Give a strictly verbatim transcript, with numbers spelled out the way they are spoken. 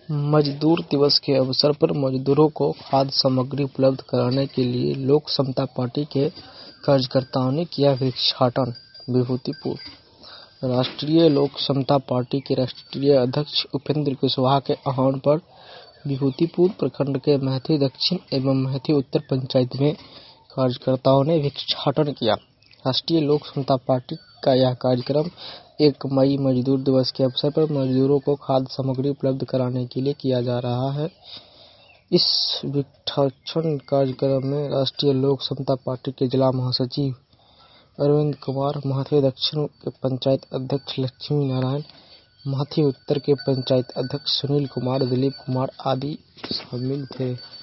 मजदूर दिवस के अवसर पर मजदूरों को खाद्य सामग्री उपलब्ध कराने के लिए लोक समता पार्टी के कार्यकर्ताओं ने किया वृक्षारोपण। विभूतिपुर। राष्ट्रीय लोक समता पार्टी के राष्ट्रीय अध्यक्ष उपेंद्र कुशवाहा के आह्वान पर विभूतिपुर प्रखंड के महथी दक्षिण एवं महथी उत्तर पंचायत में कार्यकर्ताओं ने वृक्षारोपण किया। राष्ट्रीय लोक समता पार्टी का यह कार्यक्रम एक मई मजदूर दिवस के अवसर पर मजदूरों को खाद्य सामग्री उपलब्ध कराने के लिए किया जा रहा है। इस वृक्षारोपण कार्यक्रम में राष्ट्रीय लोक समता पार्टी के जिला महासचिव अरविंद कुमार, महथी दक्षिण के पंचायत अध्यक्ष लक्ष्मी नारायण, महथी उत्तर के पंचायत अध्यक्ष सुनील कुमार, दिलीप कुमार आदि शामिल थे।